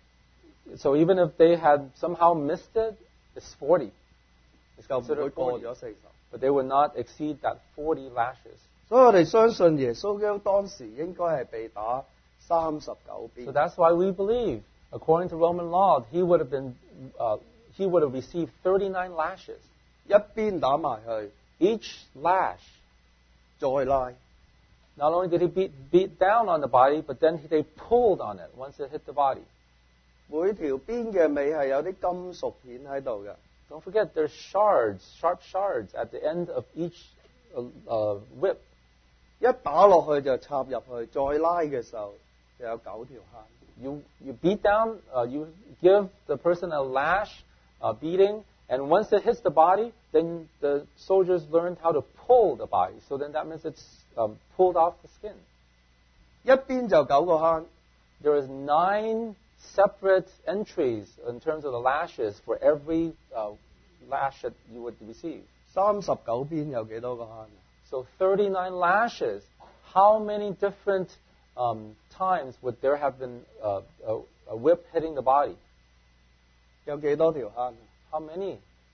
So even if they had somehow missed it, it's forty. It's 就唔會 considered 過 forty. 咗四十。 But they would not exceed that forty lashes. 所以我哋相信耶穌基督當時應該係被打三十九鞭。 So that's why we believe, according to Roman law, he would have been, uh, he would have received thirty-nine lashes. 一邊打埋去， Each lash. 再拉， Not only did he beat, beat down on the body, but then they pulled on it once it hit the body. 每條鞭嘅尾係有啲金屬片喺度嘅。 Don't forget, there's shards, sharp shards at the end of each uh, uh, whip. 一打落去就插入去，再拉嘅時候就有九條坑。 You, you beat down, uh, you give the person a lash uh, beating, and once it hits the body, then the soldiers learned how to pull the body. So then that means it's um, pulled off the skin. 一邊就九個坑， There is nine separate entries in terms of the lashes for every uh, lash that you would receive. 三十九邊有幾多個坑啊？ So thirty-nine lashes. How many different um, times would there have been uh, a, a whip hitting the body? 有幾多條坑啊？ How many?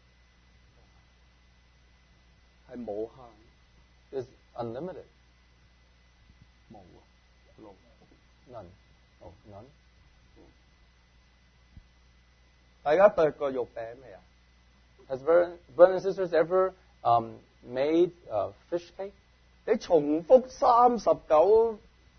係冇坑， Is unlimited. 冇啊，冇。 None. Oh, none. 大家剁過肉餅未啊？ Has brother- brothers and sisters ever um, made uh, fish cake? 你重複三十九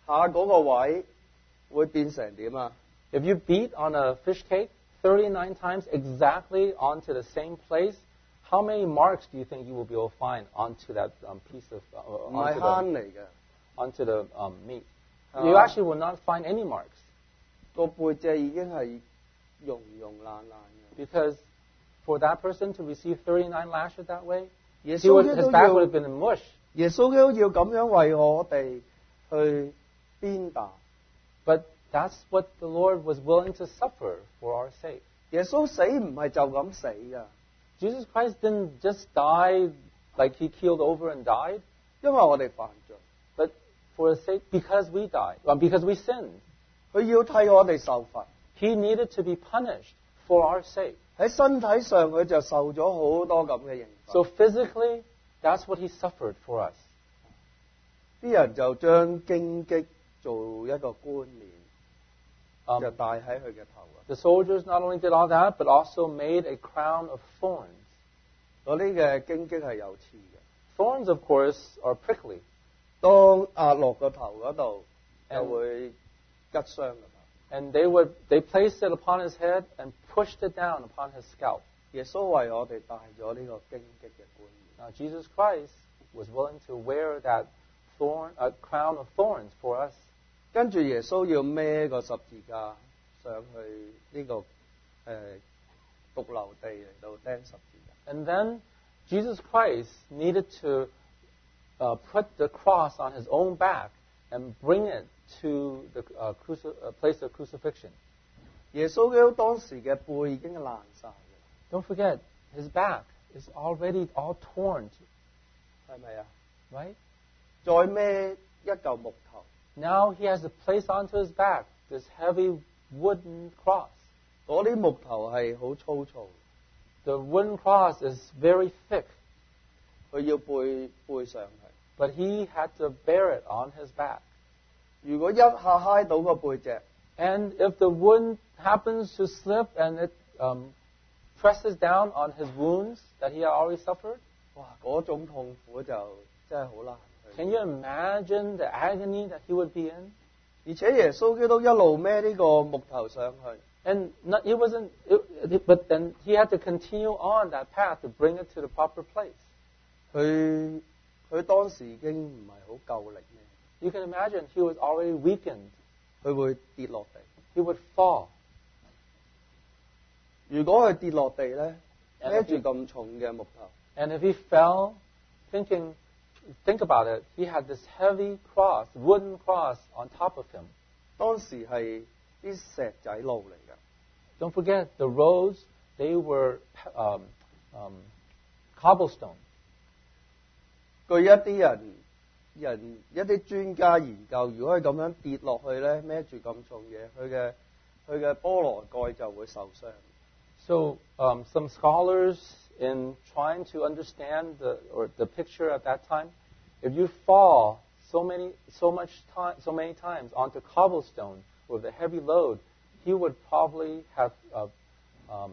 下嗰個位會變成點啊？ If you beat on a fish cake thirty-nine times exactly onto the same place, how many marks do you think you will be able to find onto that um, piece of uh, 唔係 onto 慳 the, 嚟嘅， onto the um, meat? Ah. You actually will not find any marks 個背脊已經係溶溶爛爛嘅。 because for that person to receive thirty-nine lashes that way, 耶 he 穌 would, 基 his 督 back 要 would have been in mush. 耶穌基督要咁樣為我哋去鞭打。 But that's what the Lord was willing to suffer for our sake. 耶穌死唔係就咁死㗎， Jesus Christ didn't just die like he keeled over and died, 因為我哋犯罪， but for the sake, because we died, well, because we sinned. 佢要替我哋受罰。 He needed to be punished for our sake. 喺身體上佢就受咗好多咁嘅刑罰。 So physically, that's what he suffered for us. 啲人就將荊棘做一個冠冕， Um, 就戴喺佢嘅頭啊。 the soldiers not only did all that, but also made a crown of thorns. 嗰啲嘅荊棘係有刺嘅， Thorns, of course, are prickly. 當壓落個頭嗰度，就 And- 會拮傷個頭。 And they would they placed it upon his head and pushed it down upon his scalp. 耶穌為我哋戴咗呢個荊棘嘅冠冕。 Now Jesus Christ was willing to wear that thorn, a crown of thorns for us. 跟住耶穌要孭個十字架上去呢、個誒、呃、髑髏地嚟到釘十字架。 And then Jesus Christ needed to uh, put the cross on his own back and bring it to the uh, cruci- uh, place of crucifixion. 耶穌基督當時嘅背已經爛晒嘅， Don't forget, his back is already all torn, 係咪啊？ right? 再孭一嚿木頭， Now he has to place onto his back this heavy wooden cross. 嗰啲木頭係好粗糙， The wooden cross is very thick, 佢要背背上去。 but he had to bear it on his back. 如果一下揩到個背脊， And if the wound happens to slip and it um, presses down on his wounds that he had already suffered, 哇！嗰種痛苦就真係好難去。 can you imagine the agony that he would be in? 而且耶穌基督一路孭呢個木頭上去， And not, it wasn't, it, it- but then he had to continue on that path to bring it to the proper place. 佢佢當時已經唔係好夠力咩， You can imagine he was already weakened. 佢會跌落地。 He would fall. 如果佢跌落地咧， And 孭 if 住 he- 咁重嘅木頭， And if he fell, thinking, think about it, he had this heavy cross, wooden cross on top of him. 當時係啲石仔路嚟㗎。 Don't forget, the roads, they were um, um, cobblestone. 據一啲人人一啲專家研究，如果佢咁樣跌落去咧，孭住咁重嘢，佢嘅佢嘅菠蘿蓋就會受傷。 So um, some scholars, in trying to understand the or the picture at that time, if you fall so many so much time so many times onto cobblestone with a heavy load, he would probably have uh, um,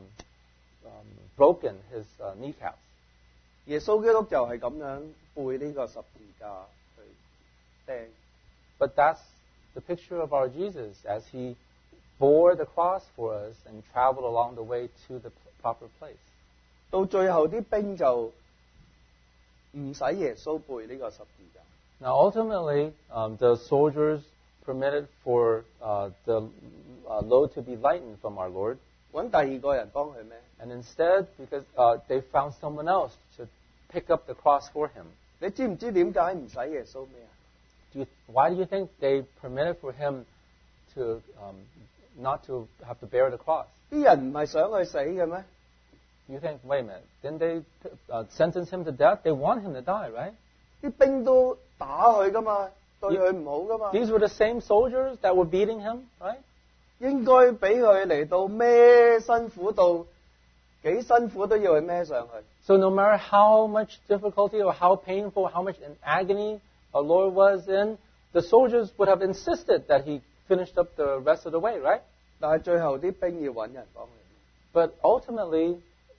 um, broken his uh, kneecaps. 耶穌基督就係咁樣背呢個十字架去釘。 But that's the picture of our Jesus as he bore the cross for us and traveled along the way to the proper place. 到最後啲兵就唔使耶穌背呢個十字架， Now, ultimately, um, the soldiers permitted for uh, the uh, load to be lightened from our Lord, 揾第二個人幫佢孭。 and instead, because uh, they found someone else to pick up the cross for him. 你知唔知點解唔使耶穌孭啊？ Do you, why do you think they permitted for him to um, not to have to bear the cross? 啲人唔係想佢死嘅咩？ You think, wait a minute, didn't they uh, sentence him to death? They want him to die, right? 啲兵都打佢噶嘛，對佢唔好噶嘛， These were the same soldiers that were beating him, right? 應該俾佢嚟到孭辛苦到幾辛苦都要佢孭上去。 So no matter how much difficulty or how painful, how much in agony our Lord was in, the soldiers would have insisted that he finished up the rest of the way, right? 但係最後啲兵要揾人幫佢。 But ultimately,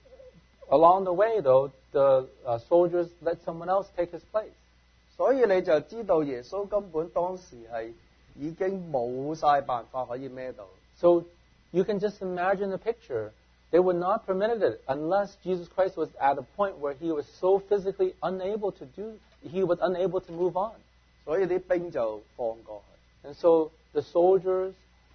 along the way, though, the uh, soldiers let someone else take his place. 所以你就知道耶穌根本當時係已經冇晒辦法可以孭到。 So you can just imagine the picture. They would not permit it unless Jesus Christ was at a point where he was so physically unable to do, he was unable to move on. 所以啲兵就放過去。 And so the soldiers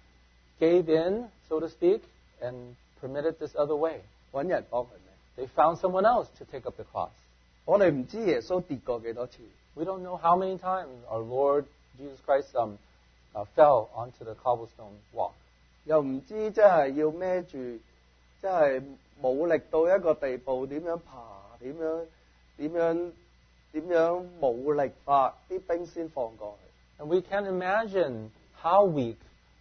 gave in, so to speak, and permitted this other way. 揾人幫佢孭。 They found someone else to take up the cross. 我哋唔知耶穌跌過幾多次， We don't know how many times our Lord Jesus Christ um, uh, fell onto the cobblestone walk. 又唔知即係要孭住，即係冇力到一個地步，點樣爬，點樣點樣點樣冇力法，啲兵先放過去。 And we can imagine how weak,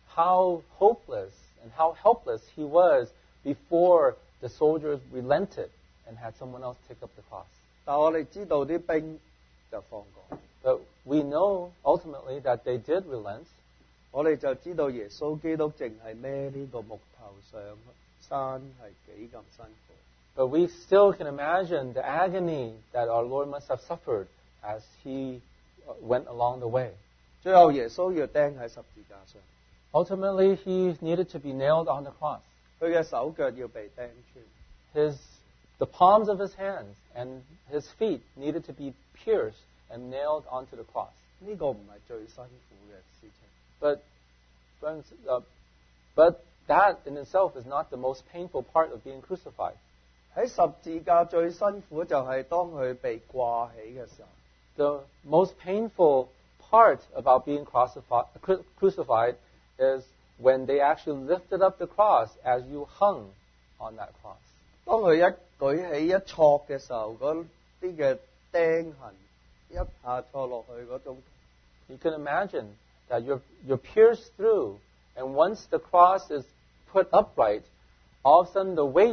how hopeless, and how helpless he was before the soldiers relented and had someone else take up the cross. 但我哋知道啲兵就放過， But we know ultimately that they did relent. 我哋就知道耶穌基督淨係孭呢個木頭上山係幾咁辛苦。 But we still can imagine the agony that our Lord must have suffered as he uh, went along the way. 最後耶穌要釘喺十字架上， Ultimately, he needed to be nailed on the cross. 佢嘅手腳要被釘穿， His, the palms of his hands and his feet needed to be pierced and nailed onto the cross. 呢、個唔係最辛苦嘅事情。 But, friends, uh, but that in itself is not the most painful part of being crucified. 喺十字架最辛苦就係當佢被掛起嘅時候， The most painful part about being crucified, crucified is when they actually lifted up the cross as you hung on that cross. 當佢一舉起一戳嘅時候，嗰啲嘅釘痕一下戳落去嗰種， You can imagine that you're, you're pierced through, and once the cross is put upright, all of a sudden the weight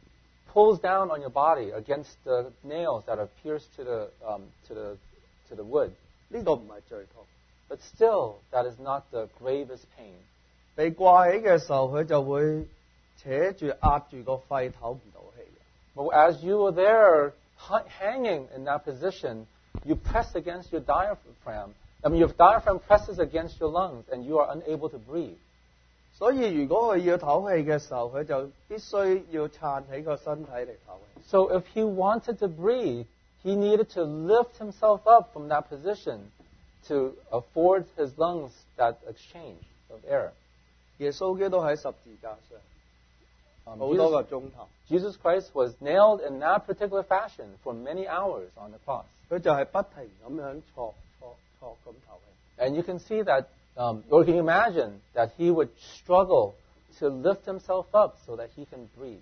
pulls down on your body against the nails that are pierced to the, um, to the, to the wood. 呢、個唔係最痛。 But still, that is not the gravest pain. 被掛起嘅時候，佢就會扯住壓住個肺，唞唔到氣嘅。 But as you are there h- hanging in that position, you press against your diaphragm. I mean, your diaphragm presses against your lungs, and you are unable to breathe. 所以如果佢要唞氣嘅時候，佢就必須要撐起個身體嚟唞氣。 So if he wanted to breathe, he needed to lift himself up from that position to afford his lungs that exchange of air. 耶穌基督喺十字架上 Um, 好多個 Jesus, 鐘頭， Jesus Christ was nailed in that particular fashion for many hours on the cross. 佢就係不停咁樣戳戳戳咁唞氣。 And you can see that, um, or you can imagine that he would struggle to lift himself up so that he can breathe.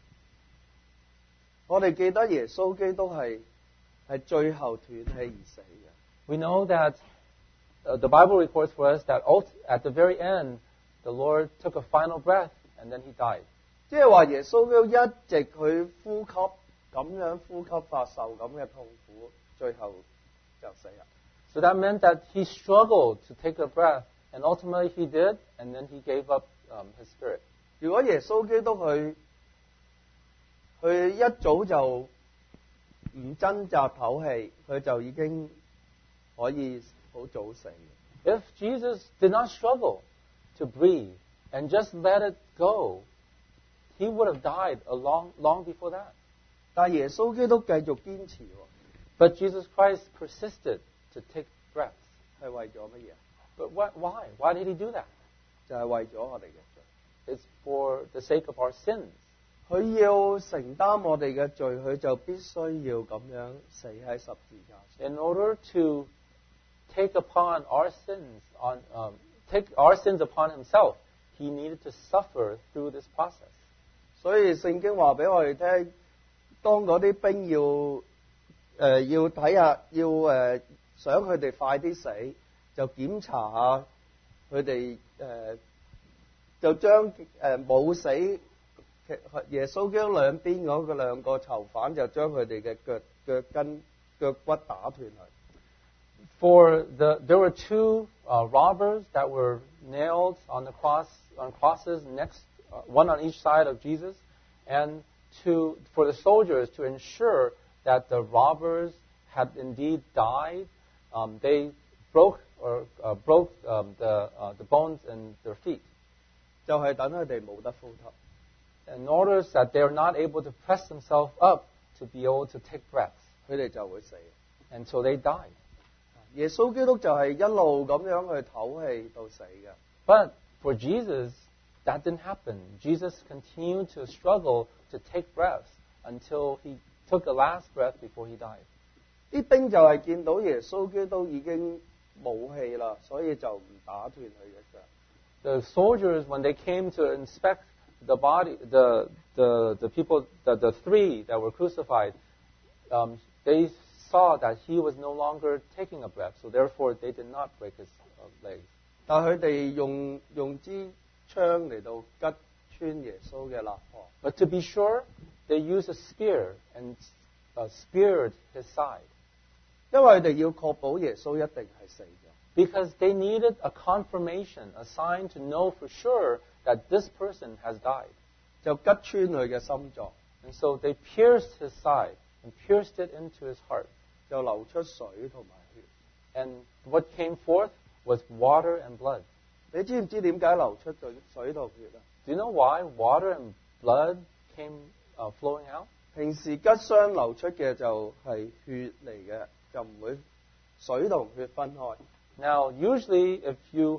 我哋記得耶穌基督係係最後斷氣而死嘅。 We know that uh, the Bible records for us that ult- at the very end, the Lord took a final breath and then he died. 即係話耶穌基督一直去呼吸，咁樣呼吸法受咁嘅痛苦，最後就死啦。 So that meant that he struggled to take a breath, and ultimately he did, and then he gave up um, his spirit. 如果耶穌基督佢佢一早就唔掙扎唞氣，佢就已經可以好早死。 If Jesus did not struggle to breathe and just let it go, he would have died a long, long before that. 但係耶穌基督繼續堅持喎， But Jesus Christ persisted to take breaths. 係為咗乜嘢？ But what, why? Why did he do that? 就係為咗我哋嘅罪。 It's for the sake of our sins. 佢要承擔我哋嘅罪，佢就必須要咁樣死喺十字架上。 In order to take upon our sins on um, take our sins upon himself, he needed to suffer through this process. 所以聖經話俾我哋聽，當嗰啲兵要誒、呃、要睇下，要誒、呃、想佢哋快啲死，就檢查下佢哋誒，就將誒冇、呃、死耶穌基督兩邊嗰個兩個囚犯，就將佢哋嘅腳腳筋腳骨打斷佢。 For the there were two uh, robbers that were nailed on the cross on crosses next uh, one on each side of Jesus, and to for the soldiers to ensure that the robbers had indeed died, um, they broke or uh, broke um, the uh, the bones in their feet, 就係等佢哋冇得呼吸， in order that they are not able to press themselves up to be able to take breaths, 佢哋就會死。 and so they died. 耶穌基督就係一路咁樣去唞氣到死嘅。 But for Jesus, that didn't happen. Jesus continued to struggle to take breaths until he took the last breath before he died. 啲兵就係見到耶穌基督已經冇氣啦，所以就唔打斷佢嘅腳。 The soldiers, when they came to inspect the body, the the the people, the, the three that were crucified, um, they saw that he was no longer taking a breath, so therefore they did not break his uh, legs. 但係佢哋用用支槍嚟到拮穿耶穌嘅肋旁， But to be sure, they used a spear and uh, speared his side, 因為佢哋要確保耶穌一定係死咗。 because they needed a confirmation, a sign to know for sure that this person has died. 就拮穿佢嘅心臟， And so they pierced his side and pierced it into his heart. 就流出水同埋血。 And what came forth was water and blood. 你知唔知點解流出水水同血啊？ Do you know why water and blood came uh, flowing out? 平時拮傷流出嘅就係血嚟嘅，就唔會水同血分開。 Now, usually, if you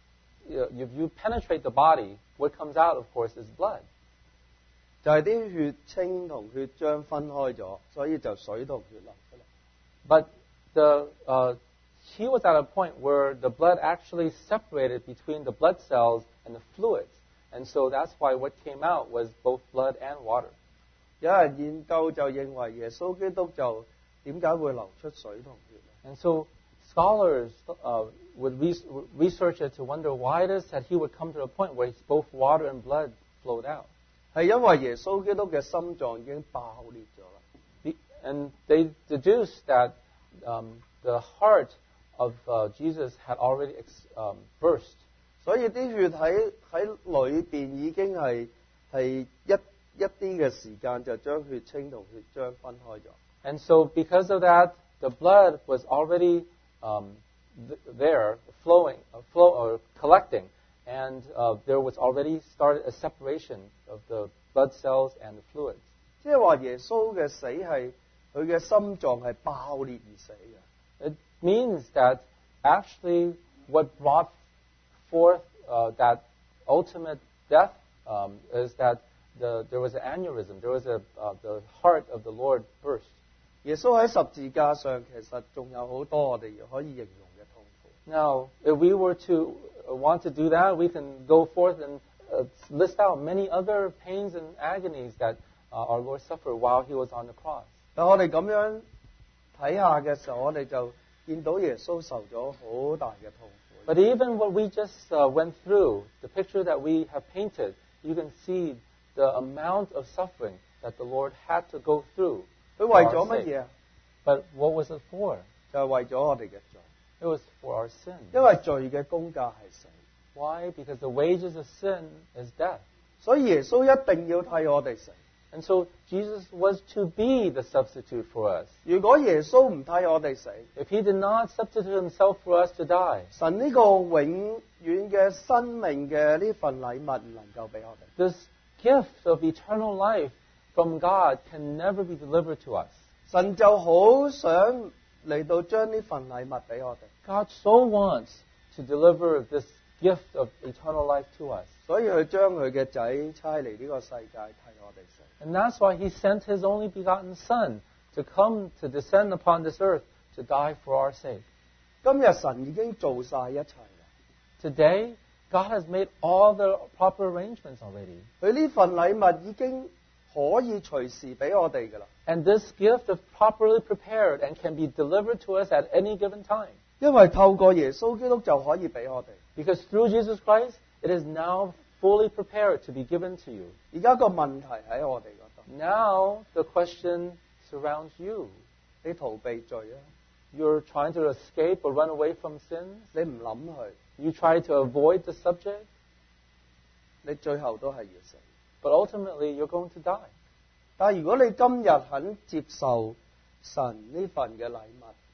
if you penetrate the body, what comes out, of course, is blood. 就係啲血清同血漿分開咗，所以就水同血流出嚟。 But the uh, he was at a point where the blood actually separated between the blood cells and the fluids, and so that's why what came out was both blood and water. 有人研究就認為耶穌基督就點解會流出水同血呢？ And so scholars uh, would re- research it to wonder why it is that he would come to a point where both water and blood flowed out. 係因為耶穌基督嘅心臟已經爆裂咗啦。 The- And they deduced that um, the heart of uh, Jesus had already ex- um, burst. 所以啲血喺喺裏邊已經係係一一啲嘅時間就將血清同血漿分開咗。 And so because of that, the blood was already um, th- there, flowing, uh, flow, or collecting, and uh, there was already started a separation of the blood cells and the fluids. 即係話耶穌嘅死係佢嘅心臟係爆裂而死嘅。 It means that actually what brought forth uh, that ultimate death um, is that the, there was an aneurysm, there was a, uh, the heart of the Lord burst. 耶穌喺十字架上其實仲有好多我哋可以形容嘅痛苦。 Now, if we were to uh, want to do that, we can go forth and uh, list out many other pains and agonies that uh, our Lord suffered while he was on the cross. 但我哋咁樣睇下嘅時候，我哋就見到耶穌受咗好大嘅痛苦。 But even what we just uh, went through, the picture that we have painted, you can see the amount of suffering that the Lord had to go through. 佢為 for 咗 our 乜 sake. 嘢啊？ But what was it for? 就係為咗我哋嘅罪， It was for our sin. 因為罪嘅工價係死， Why? Because the wages of sin is death. 所以耶穌一定要替我哋死。 And so Jesus was to be the substitute for us. 如果耶穌唔替我哋死， If he did not substitute himself for us to die, 神呢個永遠嘅生命嘅呢份禮物唔能夠俾我哋。 this gift of eternal life from God can never be delivered to us. 神就好想嚟到將呢份禮物俾我哋， God so wants to deliver this gift of eternal life to us. 所以佢將佢嘅仔差嚟呢個世界替我哋死。 And that's why he sent his only begotten Son to come to descend upon this earth to die for our sake. 今日神已經做晒一切啦， Today, God has made all the proper arrangements already. 佢呢份禮物已經可以隨時俾我哋噶啦， And this gift is properly prepared and can be delivered to us at any given time. 因為透過耶穌基督就可以俾我哋。 Because through Jesus Christ, it is now fully prepared to be given to you. 而家個問題喺我哋嗰度， Now, the question surrounds you. 你逃避罪啊， You're trying to escape or run away from sins. 你唔諗佢， You try to avoid the subject. 你最後都係要死。 But ultimately, you're going to die. 但係如果你今日肯接受神呢份嘅禮物，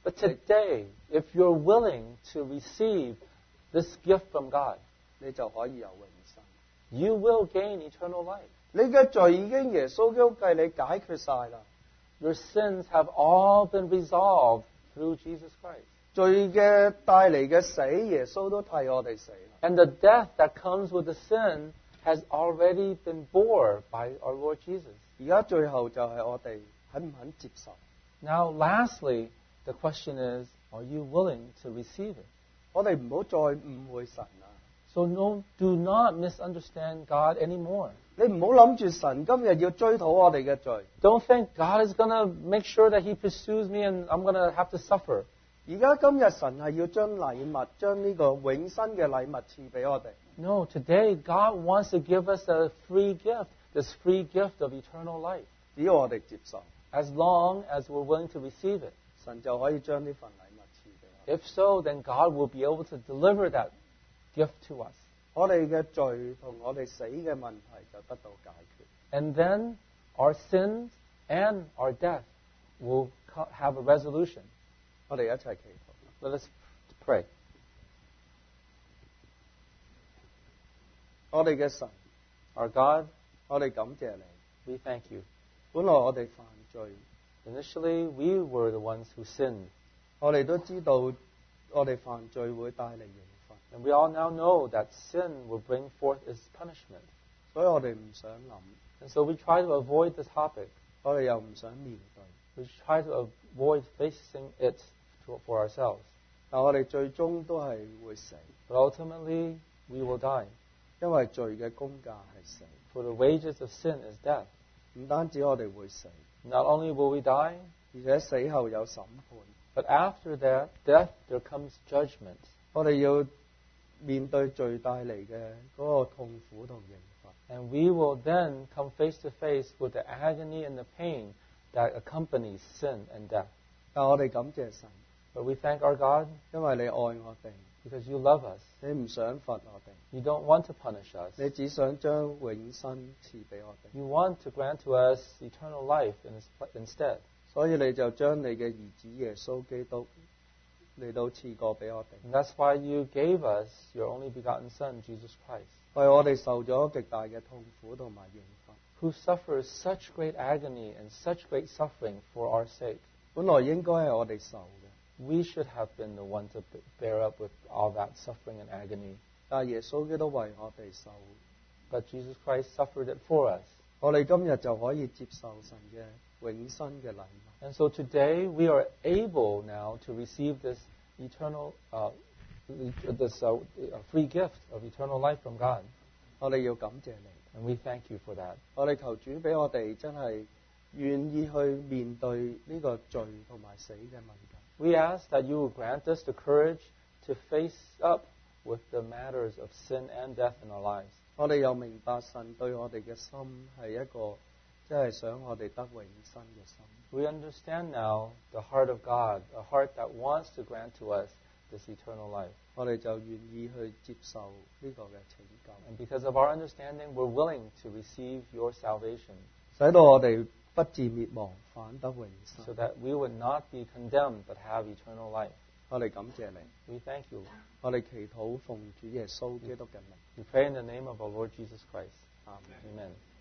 But today, if you're willing to receive this gift from God, 你就可以有永生。 you will gain eternal life. 你嘅罪已經耶穌基督計你解決晒啦， Your sins have all been resolved through Jesus Christ. 罪嘅帶嚟嘅死，耶穌都替我哋死啦。 And the death that comes with the sin has already been bore by our Lord Jesus. 而家最後就係我哋肯唔肯接受？ Now, lastly, the question is, are you willing to receive it? 我哋唔好再誤會神啦。 So no, do not misunderstand God anymore. 你唔好諗住神今日要追討我哋嘅罪。 Don't think God is going to make sure that He pursues me and I'm going to have to suffer. 而家今日神係要將禮物，將呢個永生嘅禮物賜俾我哋。 No, today God wants to give us a free gift, this free gift of eternal life. 只要我哋接受， As long as we're willing to receive it. 神就可以將呢份禮物賜俾我哋。 If so, then God will be able to deliver that gift to us. 我哋嘅罪同我哋死嘅問題就得到解決。 And then our sins and our death will co- have a resolution. 我哋一齊祈禱。 Let us pray. 我哋嘅神， Our God, 我哋感謝你。 we thank you. 本來我哋犯罪， Initially, we were the ones who sinned. 我哋都知道我哋犯罪會帶嚟刑罰， And we all now know that sin will bring forth its punishment. 所以我哋唔想諗， And so we try to avoid the topic. 我哋又唔想面對。 We try to avoid facing it to, for ourselves. 但我哋最終都係會死， But ultimately, we will die. 因為罪嘅工價係死。 For the wages of sin is death. 唔單止我哋會死， Not only will we die, 而且死後有審判。 but after that death, there comes judgment. 我哋要面對罪帶嚟嘅嗰個痛苦同刑罰。 And we will then come face to face with the agony and the pain that accompanies sin and death. 但我哋感謝神， But we thank our God 因為你愛我哋， because you love us. 你唔想罰我哋， You don't want to punish us. 你只想將永生賜俾我哋， You want to grant to us eternal life in- instead. 所以你就將你嘅兒子耶穌基督嚟到賜過俾我哋， And that's why you gave us your only begotten Son, Jesus Christ, 為我哋受咗極大嘅痛苦同埋刑罰。 who suffers such great agony and such great suffering for our sake. 本來應該係我哋受嘅， We should have been the one to b- bear up with all that suffering and agony. 但係耶穌基督為我哋受。 But Jesus Christ suffered it for us. 我哋今日就可以接受神嘅永生嘅禮物。 And so today we are able now to receive this eternal, uh, this uh, free gift of eternal life from God. 我哋要感謝你， And we thank you for that. 我哋求主俾我哋真係願意去面對呢個罪同埋死嘅問題。 We ask that you will grant us the courage to face up with the matters of sin and death in our lives. 我哋又明白神對我哋嘅心係一個即係想我哋得永生嘅心。 We understand now the heart of God, a heart that wants to grant to us this eternal life. 我哋就願意去接受呢個嘅拯救， And because of our understanding, we're willing to receive your salvation 使到我哋不至滅亡，反得永 so 生。 that we would not be condemned but have eternal life. 我哋感謝你， We thank you. 我哋祈禱奉主耶穌基督嘅名， We pray in the name of our Lord Jesus Christ. 阿門。 Amen.